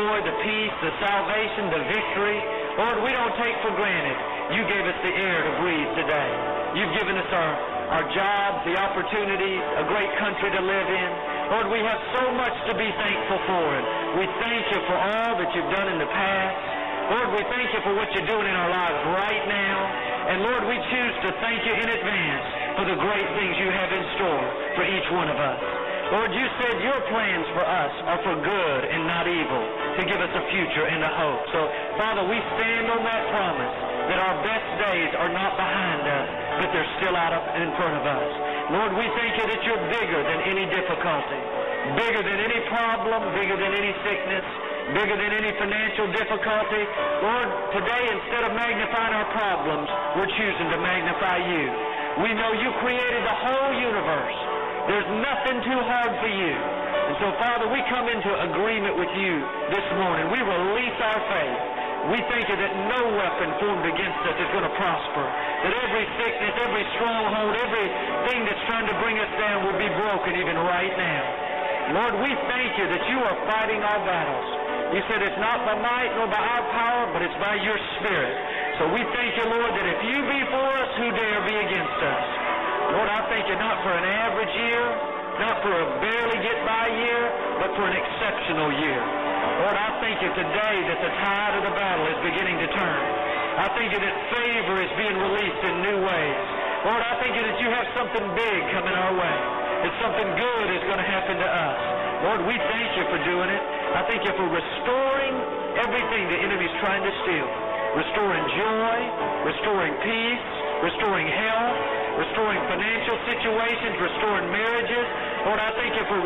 joy, the peace, the salvation, the victory. Lord, we don't take for granted you gave us the air to breathe today. You've given us our jobs, the opportunities, a great country to live in. Lord, we have so much to be thankful for, and we thank you for all that you've done in the past. Lord, we thank you for what you're doing in our lives right now. And Lord, we choose to thank you in advance for the great things you have in store for each one of us. Lord, you said your plans for us are for good and not evil, to give us a future and a hope. So, Father, we stand on that promise that our best days are not behind us, but they're still out in front of us. Lord, we thank you that you're bigger than any difficulty, bigger than any problem, bigger than any sickness, bigger than any financial difficulty. Lord, today, instead of magnifying our problems, we're choosing to magnify you. We know you created the whole universe. There's nothing too hard for you. And so, Father, we come into agreement with you this morning. We release our faith. We thank you that no weapon formed against us is going to prosper, that every sickness, every stronghold, everything that's trying to bring us down will be broken even right now. Lord, we thank you that you are fighting our battles. You said it's not by might nor by our power, but it's by your Spirit. So we thank you, Lord, that if you be for us, who dare be against us? Lord, I thank you not for an average year, not for a barely get-by year, but for an exceptional year. Lord, I thank you today that the tide of the battle is beginning to turn. I thank you that favor is being released in new ways. Lord, I thank you that you have something big coming our way, that something good is going to happen to us. Lord, we thank you for doing it. I thank you for restoring everything the enemy's trying to steal, restoring joy, restoring peace, restoring health, restoring financial situations, restoring marriages. Lord, I thank you for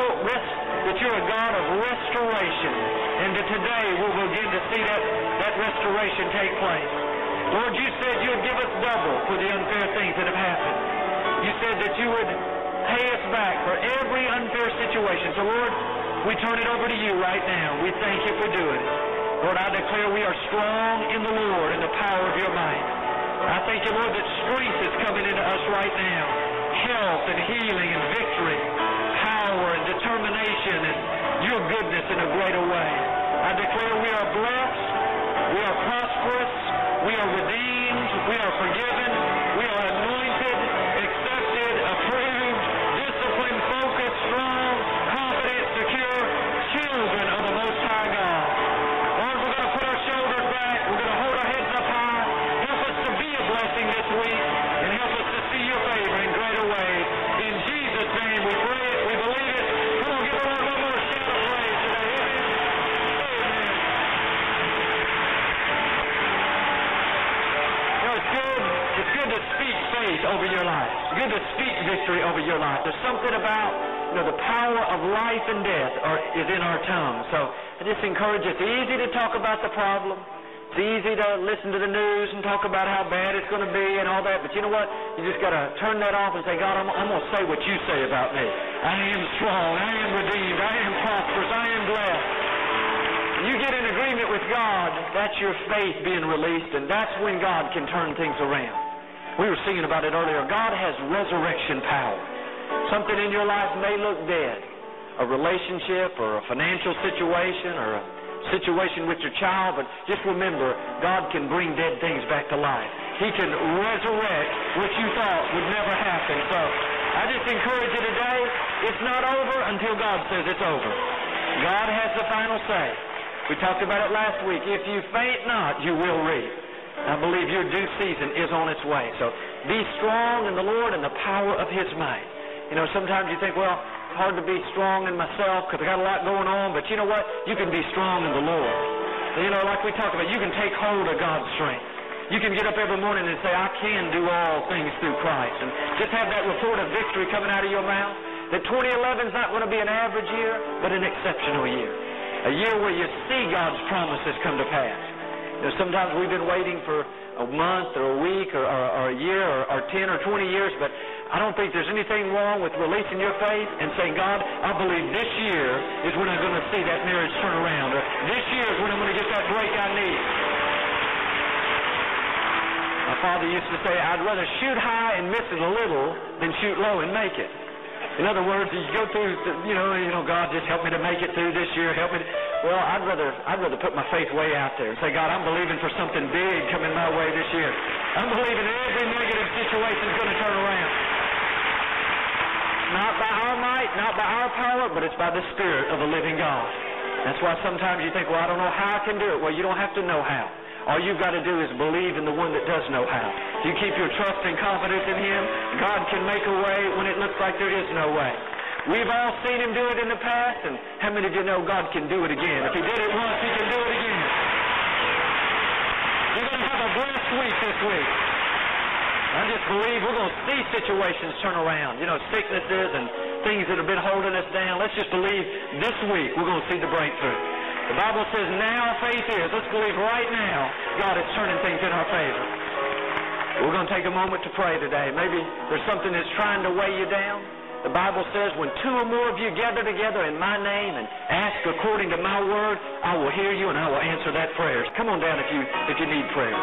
that you're a God of restoration, and that today we'll begin to see that restoration take place. Lord, you said you would give us double for the unfair things that have happened. You said that you would pay us back for every unfair situation. So, Lord, we turn it over to you right now. We thank you for doing it. Lord, I declare we are strong in the Lord and the power of your might. I thank you, Lord, that strength is coming into us right now. Health and healing and victory, power and determination and your goodness in a greater way. I declare we are blessed, we are prosperous, we are redeemed, we are forgiven, we are anointed, accepted, approved, disciplined, focused, strong, confident, secure, children of the Most High God. Lord, we're going to put our shoulders back, we're going to hold our heads up high. Help us to be a blessing this week, and help us to see your favor in greater ways. In Jesus' name we pray it, we believe it. Come on, give the Lord one more shout of praise today. Amen. You know, it's good to speak faith over your life. It's good to speak victory over your life. There's something about, the power of life and death is in our tongue. So I just encourage you, it's easy to talk about the problem. It's easy to listen to the news and talk about how bad it's going to be and all that, but you know what? You just got to turn that off and say, God, I'm going to say what you say about me. I am strong. I am redeemed. I am prosperous. I am blessed. You get in agreement with God, that's your faith being released, and that's when God can turn things around. We were singing about it earlier. God has resurrection power. Something in your life may look dead. A relationship or a financial situation or a situation with your child, but just remember, God can bring dead things back to life. He can resurrect what you thought would never happen. So I just encourage you today, it's not over until God says it's over. God has the final say. We talked about it last week. If you faint not, you will reap. I believe your due season is on its way. So be strong in the Lord and the power of His might. Sometimes you think, well, it's hard to be strong in myself because I got a lot going on, but you know what? You can be strong in the Lord. Like we talked about, you can take hold of God's strength. You can get up every morning and say, I can do all things through Christ. And just have that report of victory coming out of your mouth. That 2011 is not going to be an average year, but an exceptional year. A year where you see God's promises come to pass. Sometimes we've been waiting for a month or a week or a year or 10 or 20 years, but I don't think there's anything wrong with releasing your faith and saying, God, I believe this year is when I'm going to see that marriage turn around, or this year is when I'm going to get that break I need. My father used to say, I'd rather shoot high and miss it a little than shoot low and make it. In other words, you go through, God, just help me to make it through this year. Help me. Well, I'd rather put my faith way out there and say, God, I'm believing for something big coming my way this year. I'm believing every negative situation is going to turn around. Not by our might, not by our power, but it's by the Spirit of the living God. That's why sometimes you think, well, I don't know how I can do it. Well, you don't have to know how. All you've got to do is believe in the one that does know how. If you keep your trust and confidence in Him, God can make a way when it looks like there is no way. We've all seen Him do it in the past, and how many of you know God can do it again? If He did it once, He can do it again. You're going to have a blessed week this week. I just believe we're going to see situations turn around. You know, sicknesses and things that have been holding us down. Let's just believe this week we're going to see the breakthrough. The Bible says now faith is. Let's believe right now God is turning things in our favor. We're going to take a moment to pray today. Maybe there's something that's trying to weigh you down. The Bible says when two or more of you gather together in my name and ask according to my word, I will hear you and I will answer that prayer. Come on down if you need prayer.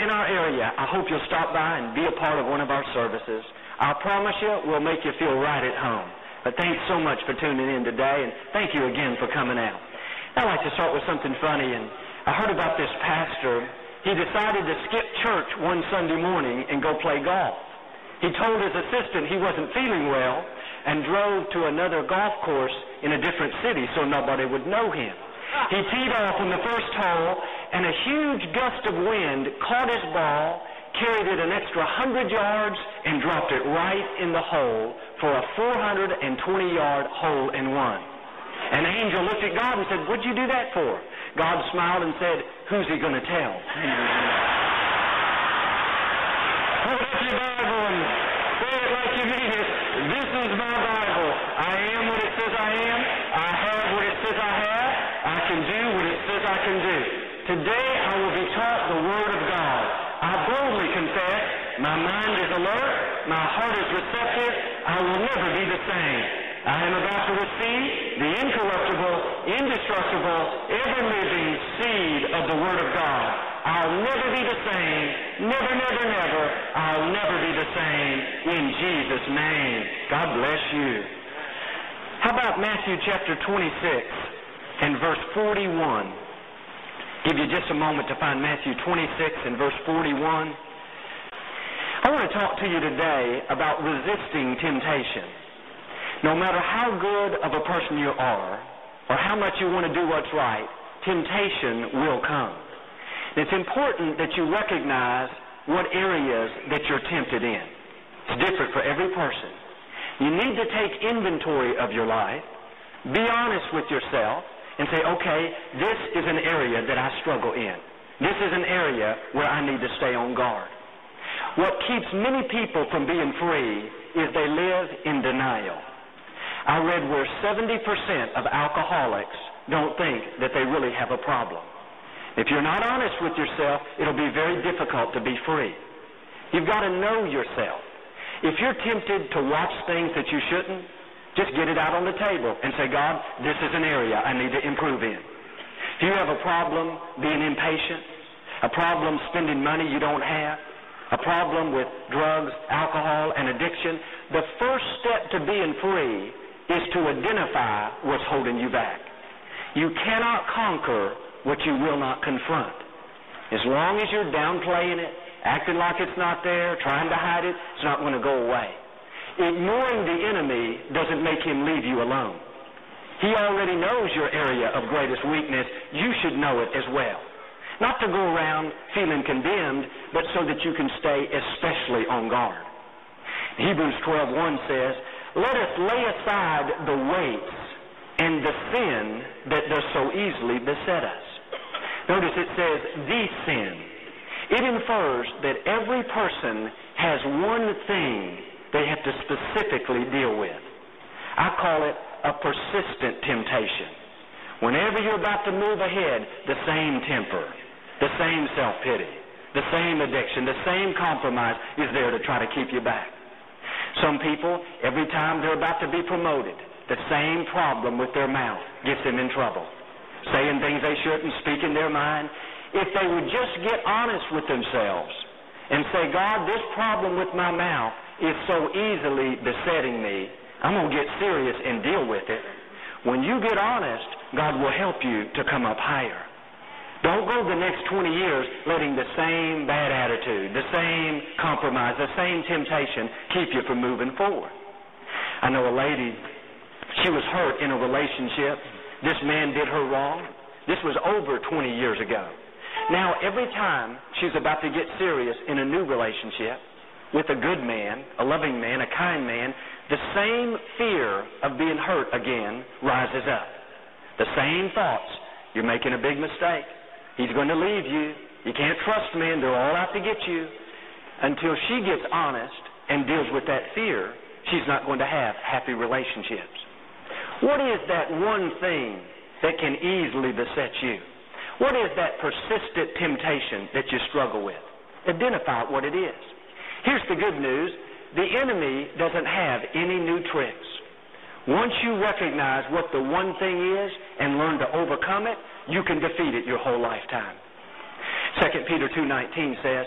in our area, I hope you'll stop by and be a part of one of our services. I promise you, we'll make you feel right at home. But thanks so much for tuning in today, and thank you again for coming out. I'd like to start with something funny, and I heard about this pastor. He decided to skip church one Sunday morning and go play golf. He told his assistant he wasn't feeling well and drove to another golf course in a different city so nobody would know him. He teed off on the first hole, and a huge gust of wind caught his ball, carried it an extra 100 yards, and dropped it right in the hole for a 420-yard hole-in-one. An angel looked at God and said, "What'd you do that for?" God smiled and said, "Who's he going to tell?" Hold up your Bible and say it like you mean it. This is my Bible. I am what it says I am. I have what it says I have. I can do what it says I can do. Today I will be taught the Word of God. I boldly confess, my mind is alert, my heart is receptive, I will never be the same. I am about to receive the incorruptible, indestructible, ever-living seed of the Word of God. I'll never be the same. Never, never, never. I'll never be the same. In Jesus' name. God bless you. How about Matthew chapter 26 and verse 41? Give you just a moment to find Matthew 26 and verse 41. I want to talk to you today about resisting temptation. No matter how good of a person you are or how much you want to do what's right, temptation will come. It's important that you recognize what areas that you're tempted in. It's different for every person. You need to take inventory of your life, be honest with yourself, and say, okay, this is an area that I struggle in. This is an area where I need to stay on guard. What keeps many people from being free is they live in denial. I read where 70% of alcoholics don't think that they really have a problem. If you're not honest with yourself, it'll be very difficult to be free. You've got to know yourself. If you're tempted to watch things that you shouldn't, just get it out on the table and say, God, this is an area I need to improve in. If you have a problem being impatient, a problem spending money you don't have, a problem with drugs, alcohol, and addiction, the first step to being free is to identify what's holding you back. You cannot conquer what you will not confront. As long as you're downplaying it, acting like it's not there, trying to hide it, it's not going to go away. Ignoring the enemy doesn't make him leave you alone. He already knows your area of greatest weakness. You should know it as well. Not to go around feeling condemned, but so that you can stay especially on guard. Hebrews 12:1 says, "Let us lay aside the weights and the sin that does so easily beset us." Notice it says, "the sin." It infers that every person has one thing they have to specifically deal with. I call it a persistent temptation. Whenever you're about to move ahead, the same temper, the same self-pity, the same addiction, the same compromise is there to try to keep you back. Some people, every time they're about to be promoted, the same problem with their mouth gets them in trouble. Saying things they shouldn't, speaking their mind. If they would just get honest with themselves and say, God, this problem with my mouth is so easily besetting me, I'm going to get serious and deal with it. When you get honest, God will help you to come up higher. Don't go the next 20 years letting the same bad attitude, the same compromise, the same temptation keep you from moving forward. I know a lady, she was hurt in a relationship. This man did her wrong. This was over 20 years ago. Now, every time she's about to get serious in a new relationship with a good man, a loving man, a kind man, the same fear of being hurt again rises up. The same thoughts. You're making a big mistake. He's going to leave you. You can't trust men. They're all out to get you. Until she gets honest and deals with that fear, she's not going to have happy relationships. What is that one thing that can easily beset you? What is that persistent temptation that you struggle with? Identify what it is. Here's the good news. The enemy doesn't have any new tricks. Once you recognize what the one thing is and learn to overcome it, you can defeat it your whole lifetime. 2 Peter 2:19 says,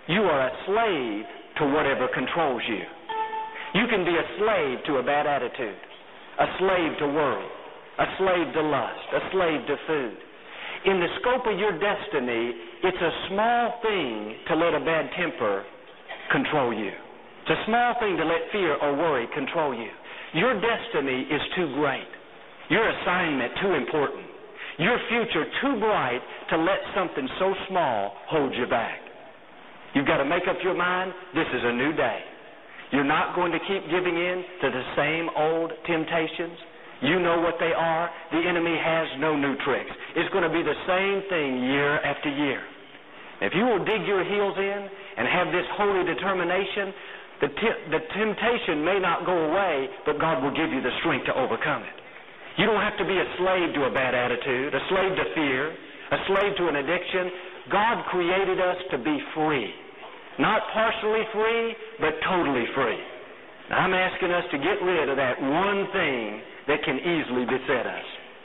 You are a slave to whatever controls you. You can be a slave to a bad attitude, a slave to worry, a slave to lust, a slave to food. In the scope of your destiny, it's a small thing to let a bad temper control you. It's a small thing to let fear or worry control you. Your destiny is too great. Your assignment too important. Your future too bright to let something so small hold you back. You've got to make up your mind, this is a new day. You're not going to keep giving in to the same old temptations. You know what they are. The enemy has no new tricks. It's going to be the same thing year after year. If you will dig your heels in and have this holy determination, the temptation may not go away, but God will give you the strength to overcome it. You don't have to be a slave to a bad attitude, a slave to fear, a slave to an addiction. God created us to be free. Not partially free, but totally free. Now, I'm asking us to get rid of that one thing that can easily beset us.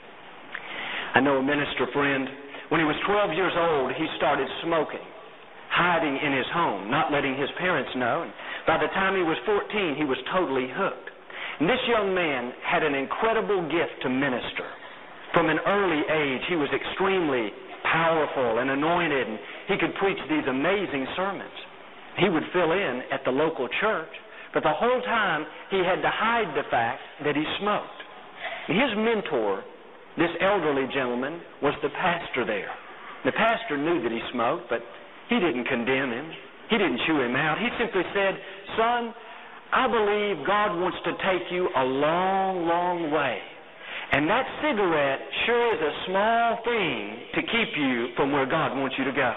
I know a minister friend, when he was 12 years old, he started smoking, hiding in his home, not letting his parents know. And by the time he was 14, he was totally hooked. And this young man had an incredible gift to minister. From an early age, he was extremely powerful and anointed, and he could preach these amazing sermons. He would fill in at the local church, but the whole time he had to hide the fact that he smoked. And his mentor, this elderly gentleman, was the pastor there. The pastor knew that he smoked, but he didn't condemn him. He didn't chew him out. He simply said, "Son, I believe God wants to take you a long, long way. And that cigarette sure is a small thing to keep you from where God wants you to go."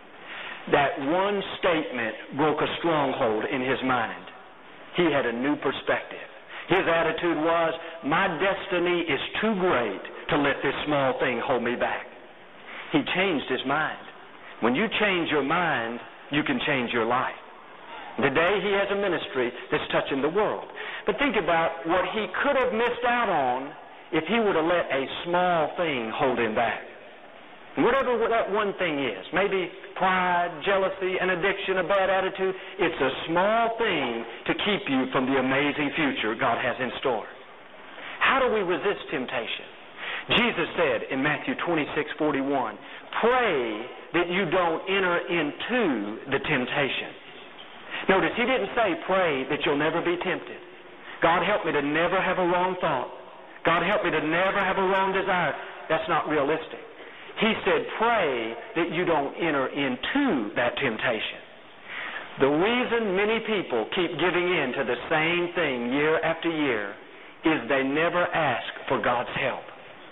That one statement broke a stronghold in his mind. He had a new perspective. His attitude was, my destiny is too great to let this small thing hold me back. He changed his mind. When you change your mind, you can change your life. Today he has a ministry that's touching the world. But think about what he could have missed out on if he would have let a small thing hold him back. Whatever that one thing is, maybe pride, jealousy, an addiction, a bad attitude, it's a small thing to keep you from the amazing future God has in store. How do we resist temptation? Jesus said in Matthew 26:41, pray that you don't enter into the temptation. Notice, he didn't say pray that you'll never be tempted. God help me to never have a wrong thought. God help me to never have a wrong desire. That's not realistic. He said pray that you don't enter into that temptation. The reason many people keep giving in to the same thing year after year is they never ask for God's help.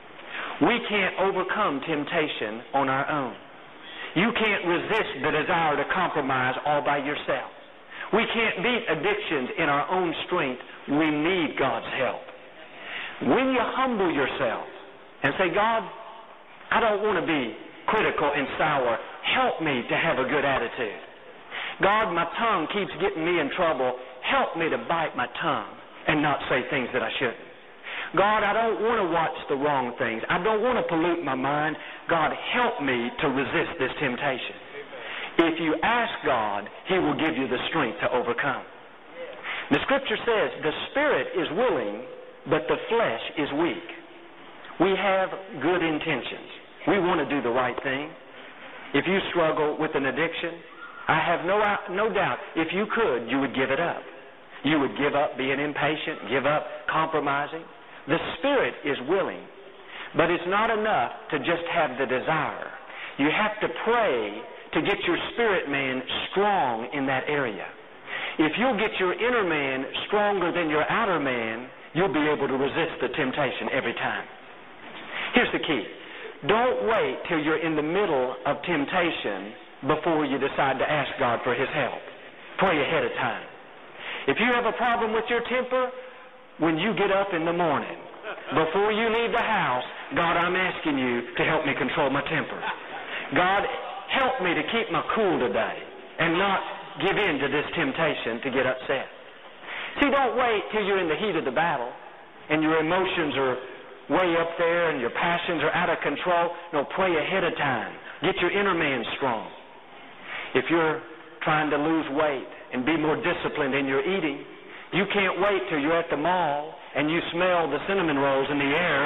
We can't overcome temptation on our own. You can't resist the desire to compromise all by yourself. We can't beat addictions in our own strength. We need God's help. When you humble yourself and say, God, I don't want to be critical and sour. Help me to have a good attitude. God, my tongue keeps getting me in trouble. Help me to bite my tongue and not say things that I shouldn't. God, I don't want to watch the wrong things. I don't want to pollute my mind. God, help me to resist this temptation. If you ask God, He will give you the strength to overcome. The Scripture says the spirit is willing, but the flesh is weak. We have good intentions. We want to do the right thing. If you struggle with an addiction, I have no doubt if you could, you would give it up. You would give up being impatient, give up compromising. The spirit is willing, but it's not enough to just have the desire. You have to pray to get your spirit man strong in that area. If you'll get your inner man stronger than your outer man, you'll be able to resist the temptation every time. Here's the key. Don't wait till you're in the middle of temptation before you decide to ask God for His help. Pray ahead of time. If you have a problem with your temper, when you get up in the morning, before you leave the house, God, I'm asking you to help me control my temper. God, help me to keep my cool today and not give in to this temptation to get upset. See, don't wait till you're in the heat of the battle and your emotions are way up there and your passions are out of control. No, pray ahead of time. Get your inner man strong. If you're trying to lose weight and be more disciplined in your eating, you can't wait till you're at the mall and you smell the cinnamon rolls in the air.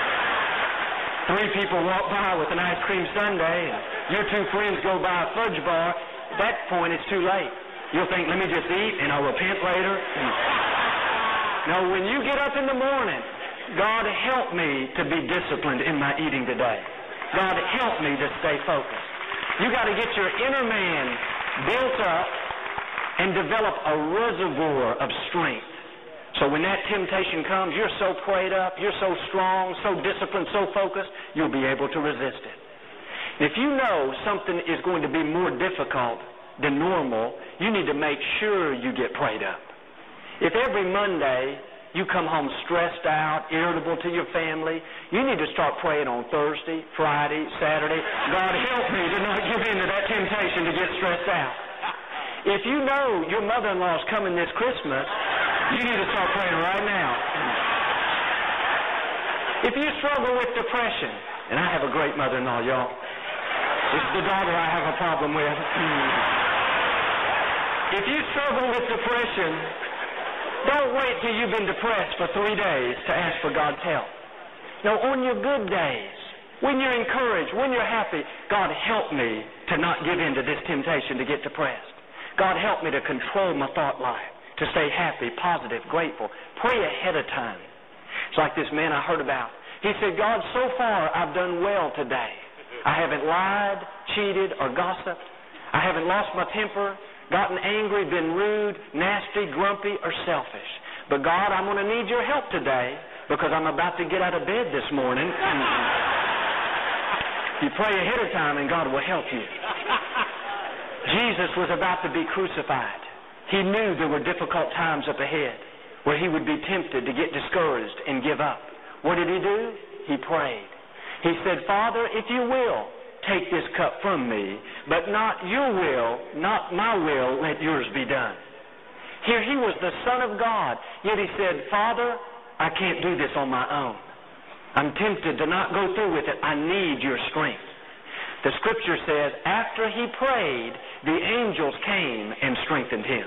3 people walk by with an ice cream sundae, and your 2 friends go by a fudge bar. At that point, it's too late. You'll think, let me just eat and I'll repent later. No, when you get up in the morning, God, help me to be disciplined in my eating today. God, help me to stay focused. You got to get your inner man built up and develop a reservoir of strength. So when that temptation comes, you're so prayed up, you're so strong, so disciplined, so focused, you'll be able to resist it. If you know something is going to be more difficult than normal, you need to make sure you get prayed up. If every Monday you come home stressed out, irritable to your family, you need to start praying on Thursday, Friday, Saturday. God, help me to not give in to that temptation to get stressed out. If you know your mother-in-law's coming this Christmas, you need to start praying right now. If you struggle with depression, and I have a great mother-in-law, y'all. This is the daughter I have a problem with. If you struggle with depression, don't wait till you've been depressed for 3 days to ask for God's help. No, on your good days, when you're encouraged, when you're happy, God, help me to not give in to this temptation to get depressed. God, help me to control my thought life, to stay happy, positive, grateful. Pray ahead of time. It's like this man I heard about. He said, God, so far I've done well today. I haven't lied, cheated, or gossiped. I haven't lost my temper, gotten angry, been rude, nasty, grumpy, or selfish. But God, I'm going to need your help today because I'm about to get out of bed this morning. You pray ahead of time and God will help you. Jesus was about to be crucified. He knew there were difficult times up ahead where he would be tempted to get discouraged and give up. What did he do? He prayed. He said, Father, if you will, take this cup from me, but not your will, not my will, let yours be done. Here he was the Son of God, yet he said, Father, I can't do this on my own. I'm tempted to not go through with it. I need your strength. The scripture says, after he prayed, the angels came and strengthened him.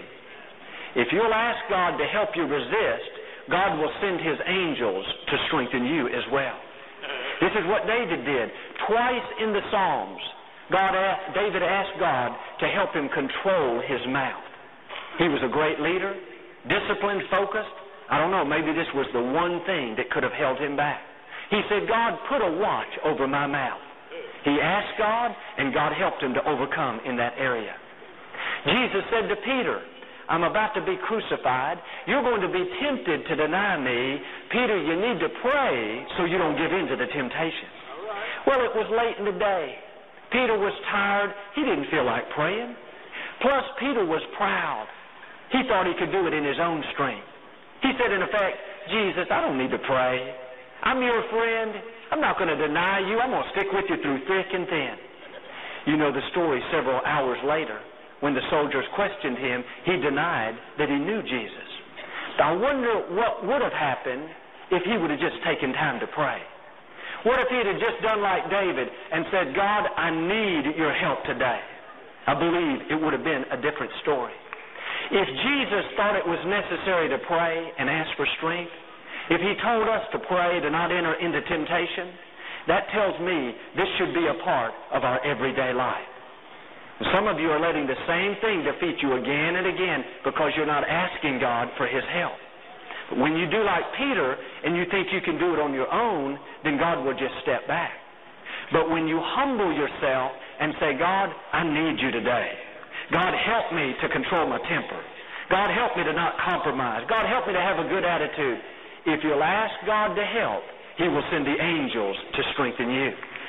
If you'll ask God to help you resist, God will send his angels to strengthen you as well. This is what David did. Twice in the Psalms, David asked God to help him control his mouth. He was a great leader, disciplined, focused. I don't know, maybe this was the one thing that could have held him back. He said, God, put a watch over my mouth. He asked God, and God helped him to overcome in that area. Jesus said to Peter, I'm about to be crucified. You're going to be tempted to deny me. Peter, you need to pray so you don't give in to the temptation. Well, it was late in the day. Peter was tired. He didn't feel like praying. Plus, Peter was proud. He thought he could do it in his own strength. He said, in effect, Jesus, I don't need to pray. I'm your friend. I'm not going to deny you. I'm going to stick with you through thick and thin. You know the story. Several hours later, when the soldiers questioned him, he denied that he knew Jesus. I wonder what would have happened if he would have just taken time to pray. What if he had just done like David and said, God, I need your help today? I believe it would have been a different story. If Jesus thought it was necessary to pray and ask for strength, if he told us to pray to not enter into temptation, that tells me this should be a part of our everyday life. Some of you are letting the same thing defeat you again and again because you're not asking God for his help. But when you do like Peter and you think you can do it on your own, then God will just step back. But when you humble yourself and say, God, I need you today. God, help me to control my temper. God, help me to not compromise. God, help me to have a good attitude. If you'll ask God to help, he will send the angels to strengthen you.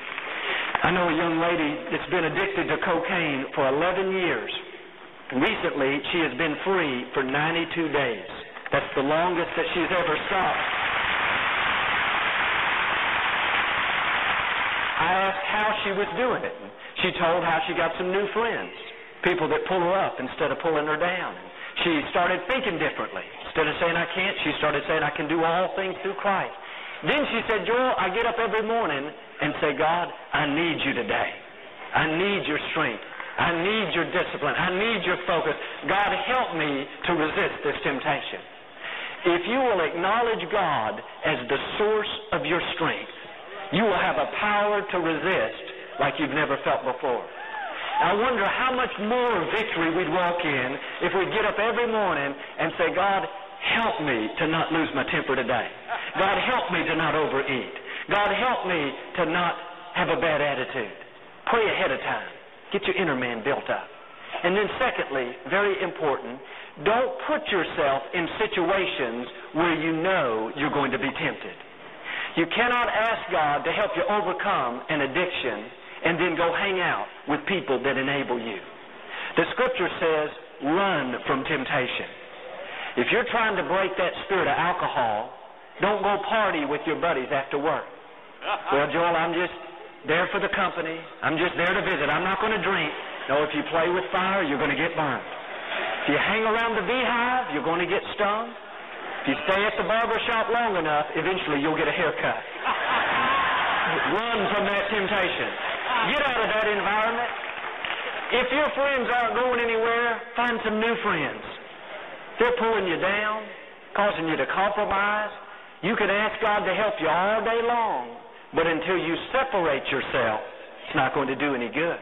I know a young lady that's been addicted to cocaine for 11 years. Recently, she has been free for 92 days. That's the longest that she's ever stopped. I asked how she was doing it. She told how she got some new friends, people that pull her up instead of pulling her down. She started thinking differently. Instead of saying I can't, she started saying I can do all things through Christ. Then she said, Joel, I get up every morning and say, God, I need you today. I need your strength. I need your discipline. I need your focus. God, help me to resist this temptation. If you will acknowledge God as the source of your strength, you will have a power to resist like you've never felt before. I wonder how much more victory we'd walk in if we'd get up every morning and say, God, help me to not lose my temper today. God, help me to not overeat. God, help me to not have a bad attitude. Pray ahead of time. Get your inner man built up. And then secondly, very important, don't put yourself in situations where you know you're going to be tempted. You cannot ask God to help you overcome an addiction and then go hang out with people that enable you. The Scripture says, run from temptation. If you're trying to break that spirit of alcohol, don't go party with your buddies after work. Well, Joel, I'm just there for the company. I'm just there to visit. I'm not going to drink. No, if you play with fire, you're going to get burned. If you hang around the beehive, you're going to get stung. If you stay at the barber shop long enough, eventually you'll get a haircut. Run from that temptation. Get out of that environment. If your friends aren't going anywhere, find some new friends. They're pulling you down, causing you to compromise. You can ask God to help you all day long, but until you separate yourself, it's not going to do any good.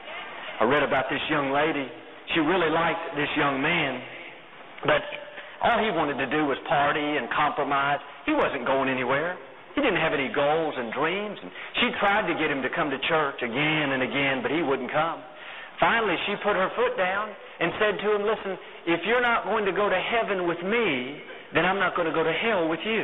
I read about this young lady. She really liked this young man, but all he wanted to do was party and compromise. He wasn't going anywhere. He didn't have any goals and dreams. And she tried to get him to come to church again and again, but he wouldn't come. Finally, she put her foot down and said to him, listen, if you're not going to go to heaven with me, then I'm not going to go to hell with you.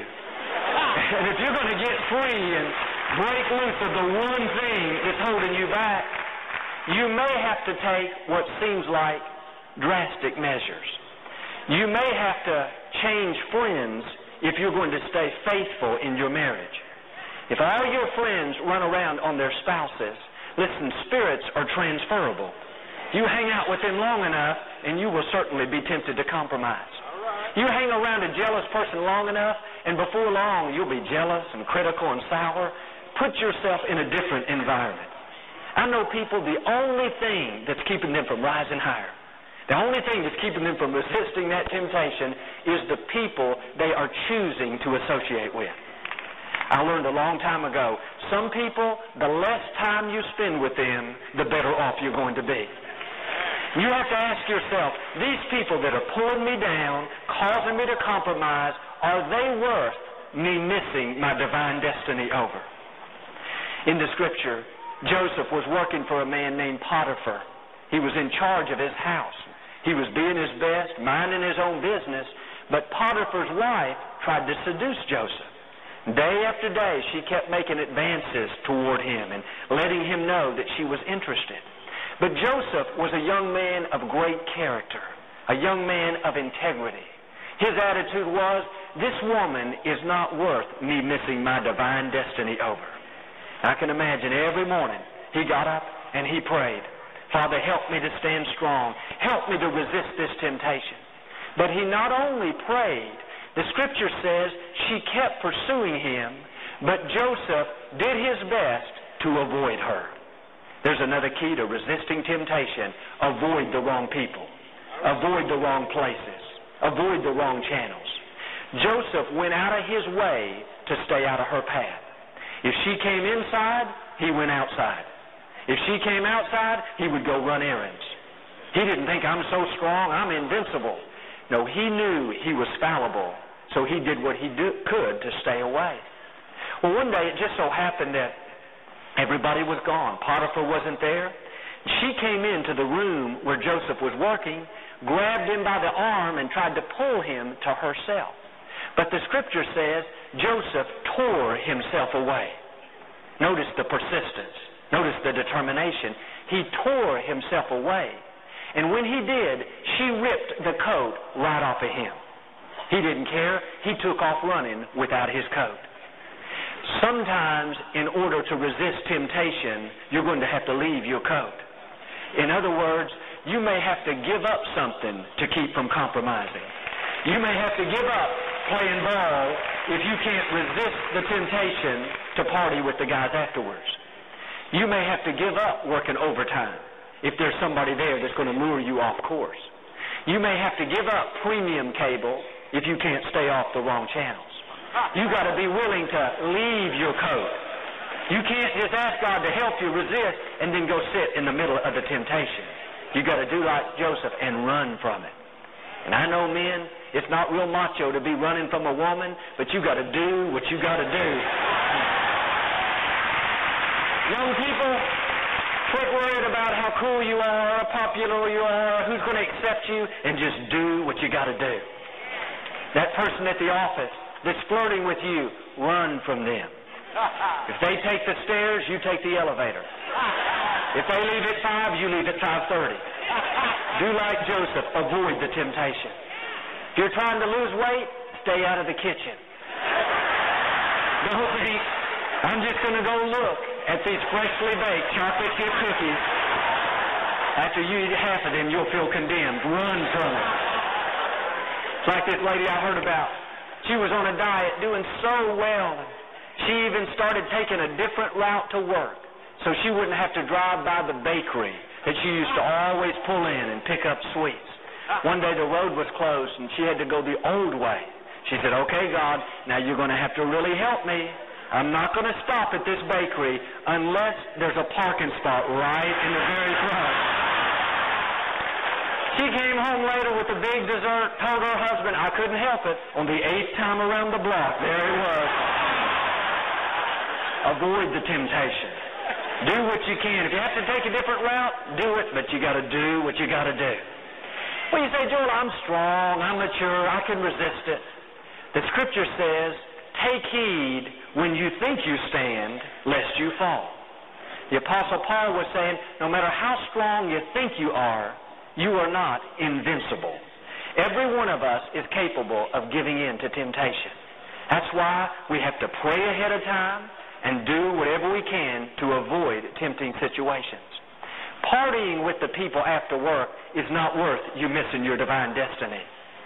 And if you're going to get free and break loose of the one thing that's holding you back, you may have to take what seems like drastic measures. You may have to change friends if you're going to stay faithful in your marriage. If all your friends run around on their spouses, listen, spirits are transferable. You hang out with them long enough, and you will certainly be tempted to compromise. You hang around a jealous person long enough, and before long, you'll be jealous and critical and sour. Put yourself in a different environment. I know people, the only thing that's keeping them from rising higher, the only thing that's keeping them from resisting that temptation is the people they are choosing to associate with. I learned a long time ago, some people, the less time you spend with them, the better off you're going to be. You have to ask yourself, these people that are pulling me down, causing me to compromise, are they worth me missing my divine destiny over? In the Scripture, Joseph was working for a man named Potiphar. He was in charge of his house. He was being his best, minding his own business, but Potiphar's wife tried to seduce Joseph. Day after day, she kept making advances toward him and letting him know that she was interested. But Joseph was a young man of great character, a young man of integrity. His attitude was, this woman is not worth me missing my divine destiny over. I can imagine every morning he got up and he prayed, Father, help me to stand strong. Help me to resist this temptation. But he not only prayed, the Scripture says she kept pursuing him, but Joseph did his best to avoid her. There's another key to resisting temptation. Avoid the wrong people. Avoid the wrong places. Avoid the wrong channels. Joseph went out of his way to stay out of her path. If she came inside, he went outside. If she came outside, he would go run errands. He didn't think, I'm so strong, I'm invincible. No, he knew he was fallible, so he did what he could to stay away. Well, one day it just so happened that everybody was gone. Potiphar wasn't there. She came into the room where Joseph was working, grabbed him by the arm, and tried to pull him to herself. But the Scripture says Joseph tore himself away. Notice the persistence. Notice the determination. He tore himself away. And when he did, she ripped the coat right off of him. He didn't care. He took off running without his coat. Sometimes, in order to resist temptation, you're going to have to leave your coat. In other words, you may have to give up something to keep from compromising. You may have to give up playing ball if you can't resist the temptation to party with the guys afterwards. You may have to give up working overtime if there's somebody there that's going to lure you off course. You may have to give up premium cable if you can't stay off the wrong channels. You've got to be willing to leave your coat. You can't just ask God to help you resist and then go sit in the middle of the temptation. You've got to do like Joseph and run from it. And I know, men, it's not real macho to be running from a woman, but you got to do what you got to do. Young people, quit worrying about how cool you are, how popular you are, who's going to accept you, and just do what you got to do. That person at the office that's flirting with you, run from them. If they take the stairs, you take the elevator. If they leave at 5, you leave at 5:30. Do like Joseph. Avoid the temptation. If you're trying to lose weight, stay out of the kitchen. Don't think, I'm just going to go look at these freshly baked chocolate chip cookies. After you eat half of them, you'll feel condemned. Run from it. It's like this lady I heard about. She was on a diet doing so well. She even started taking a different route to work so she wouldn't have to drive by the bakery that she used to always pull in and pick up sweets. One day the road was closed and she had to go the old way. She said, okay, God, now you're going to have to really help me. I'm not going to stop at this bakery unless there's a parking spot right in the very front. She came home later with a big dessert, told her husband, I couldn't help it. On the 8th time around the block, there it was. Avoid the temptation. Do what you can. If you have to take a different route, do it, but you got to do what you got to do. Well, you say, Joel, I'm strong, I'm mature, I can resist it. The Scripture says, take heed when you think you stand, lest you fall. The Apostle Paul was saying, no matter how strong you think you are not invincible. Every one of us is capable of giving in to temptation. That's why we have to pray ahead of time and do whatever we can to avoid tempting situations. Partying with the people after work is not worth you missing your divine destiny.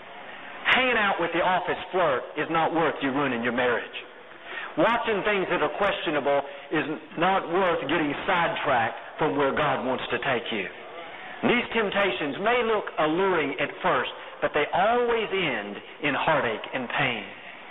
Hanging out with the office flirt is not worth you ruining your marriage. Watching things that are questionable is not worth getting sidetracked from where God wants to take you. These temptations may look alluring at first, but they always end in heartache and pain.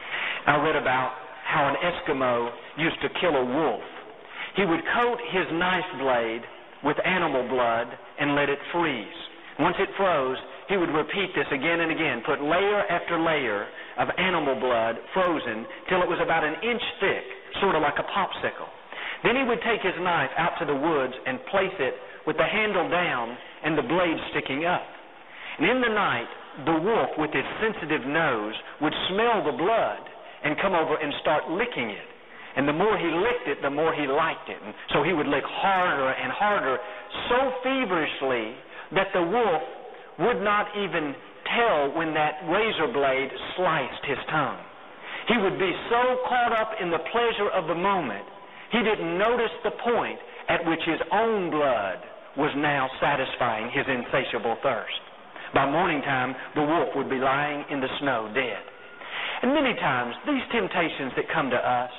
I read about how an Eskimo used to kill a wolf. He would coat his knife blade with animal blood and let it freeze. Once it froze, he would repeat this again and again, put layer after layer of animal blood frozen till it was about an inch thick, sort of like a popsicle. Then he would take his knife out to the woods and place it with the handle down and the blade sticking up. And in the night, the wolf, with his sensitive nose, would smell the blood and come over and start licking it. And the more he licked it, the more he liked it. And so he would lick harder and harder, so feverishly that the wolf would not even tell when that razor blade sliced his tongue. He would be so caught up in the pleasure of the moment, he didn't notice the point at which his own blood was now satisfying his insatiable thirst. By morning time, the wolf would be lying in the snow dead. And many times, these temptations that come to us,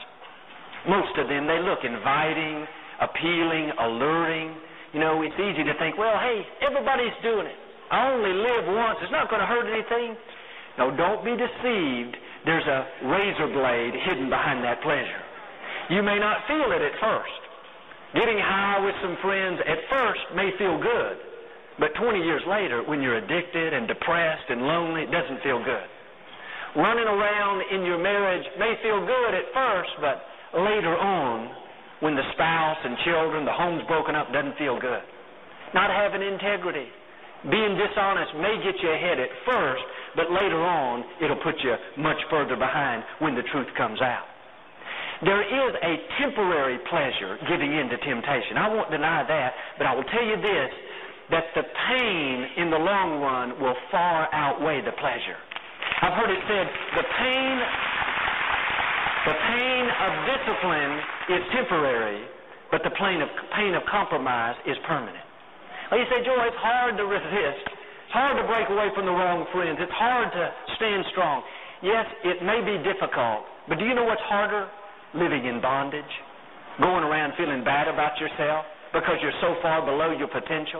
most of them, they look inviting, appealing, alluring. You know, it's easy to think, well, hey, everybody's doing it. I only live once. It's not going to hurt anything. No, don't be deceived. There's a razor blade hidden behind that pleasure. You may not feel it at first. Getting high with some friends at first may feel good, but 20 years later, when you're addicted and depressed and lonely, it doesn't feel good. Running around in your marriage may feel good at first, but later on, when the spouse and children, the home's broken up, doesn't feel good. Not having integrity, being dishonest may get you ahead at first, but later on, it'll put you much further behind when the truth comes out. There is a temporary pleasure giving in to temptation. I won't deny that, but I will tell you this, that the pain in the long run will far outweigh the pleasure. I've heard it said, the pain of discipline is temporary, but the pain of compromise is permanent. Well, you say, Joel, it's hard to resist. It's hard to break away from the wrong friends. It's hard to stand strong. Yes, it may be difficult, but do you know what's harder? Living in bondage, going around feeling bad about yourself because you're so far below your potential.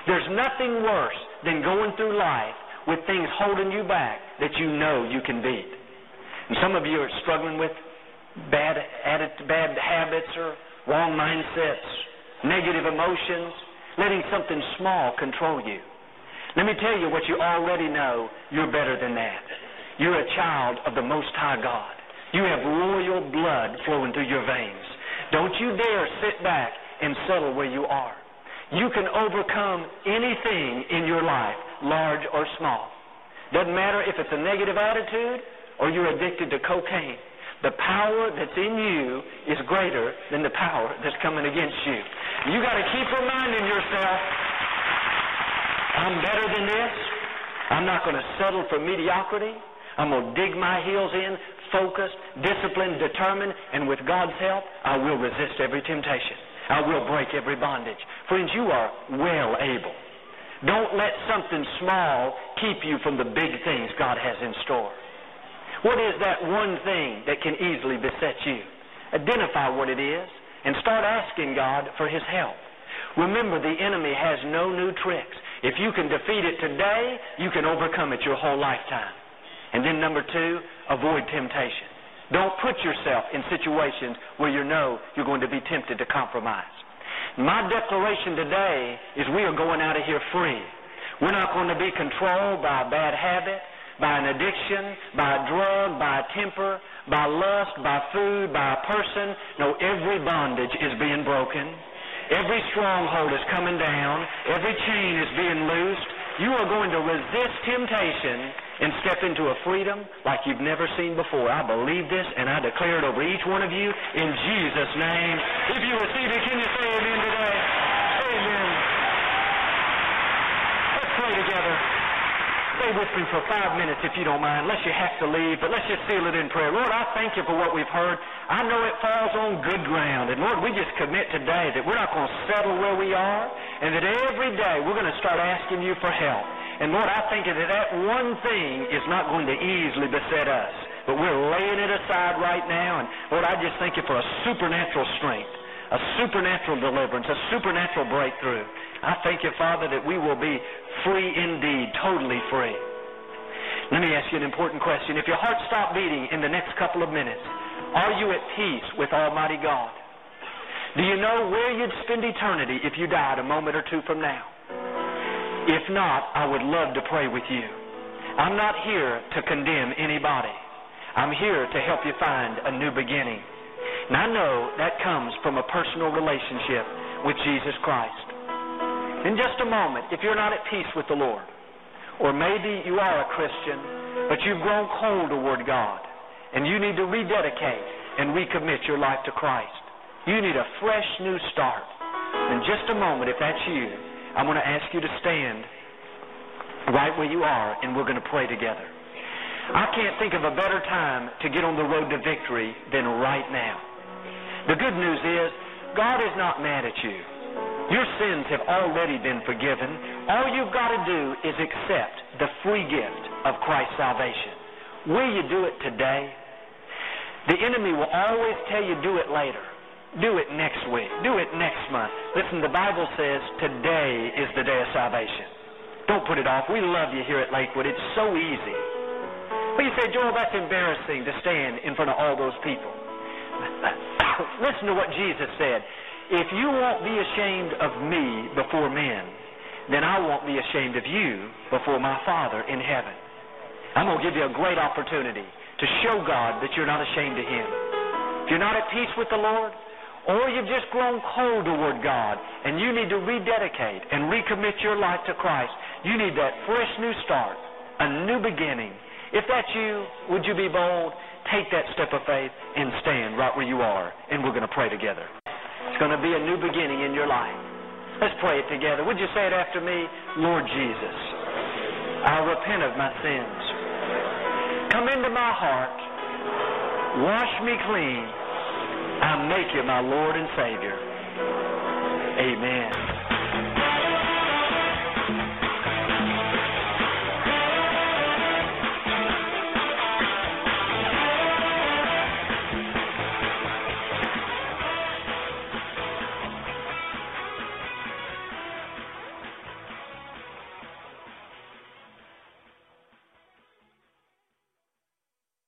There's nothing worse than going through life with things holding you back that you know you can beat. And some of you are struggling with bad habits or wrong mindsets, negative emotions, letting something small control you. Let me tell you what you already know. You're better than that. You're a child of the Most High God. You have royal blood flowing through your veins. Don't you dare sit back and settle where you are. You can overcome anything in your life, large or small. Doesn't matter if it's a negative attitude or you're addicted to cocaine. The power that's in you is greater than the power that's coming against you. You got to keep reminding yourself, I'm better than this. I'm not going to settle for mediocrity. I'm going to dig my heels in, focused, disciplined, determined, and with God's help, I will resist every temptation. I will break every bondage. Friends, you are well able. Don't let something small keep you from the big things God has in store. What is that one thing that can easily beset you? Identify what it is and start asking God for His help. Remember, the enemy has no new tricks. If you can defeat it today, you can overcome it your whole lifetime. And then number 2, avoid temptation. Don't put yourself in situations where you know you're going to be tempted to compromise. My declaration today is we are going out of here free. We're not going to be controlled by a bad habit, by an addiction, by a drug, by a temper, by lust, by food, by a person. No, every bondage is being broken. Every stronghold is coming down. Every chain is being loosed. You are going to resist temptation and step into a freedom like you've never seen before. I believe this, and I declare it over each one of you in Jesus' name. If you receive it, can you say amen today? Amen. Let's pray together. Stay with me for 5 minutes if you don't mind, unless you have to leave, but let's just seal it in prayer. Lord, I thank you for what we've heard. I know it falls on good ground, and Lord, we just commit today that we're not going to settle where we are, and that every day we're going to start asking you for help. And Lord, I think that one thing is not going to easily beset us, but we're laying it aside right now, and Lord, I just thank you for a supernatural strength, a supernatural deliverance, a supernatural breakthrough. I thank you, Father, that we will be free indeed, totally free. Let me ask you an important question. If your heart stopped beating in the next couple of minutes, are you at peace with Almighty God? Do you know where you'd spend eternity if you died a moment or two from now? If not, I would love to pray with you. I'm not here to condemn anybody. I'm here to help you find a new beginning. And I know that comes from a personal relationship with Jesus Christ. In just a moment, if you're not at peace with the Lord, or maybe you are a Christian, but you've grown cold toward God, and you need to rededicate and recommit your life to Christ. You need a fresh new start. In just a moment, if that's you, I'm going to ask you to stand right where you are, and we're going to pray together. I can't think of a better time to get on the road to victory than right now. The good news is, God is not mad at you. Your sins have already been forgiven. All you've got to do is accept the free gift of Christ's salvation. Will you do it today? The enemy will always tell you do it later. Do it next week. Do it next month. Listen, the Bible says today is the day of salvation. Don't put it off. We love you here at Lakewood. It's so easy. But you say, Joel, that's embarrassing to stand in front of all those people. Listen to what Jesus said. If you won't be ashamed of me before men, then I won't be ashamed of you before my Father in heaven. I'm going to give you a great opportunity to show God that you're not ashamed of Him. If you're not at peace with the Lord, or you've just grown cold toward God, and you need to rededicate and recommit your life to Christ, you need that fresh new start, a new beginning. If that's you, would you be bold? Take that step of faith and stand right where you are, and we're going to pray together. It's going to be a new beginning in your life. Let's pray it together. Would you say it after me? Lord Jesus, I repent of my sins. Come into my heart. Wash me clean. I make you my Lord and Savior. Amen.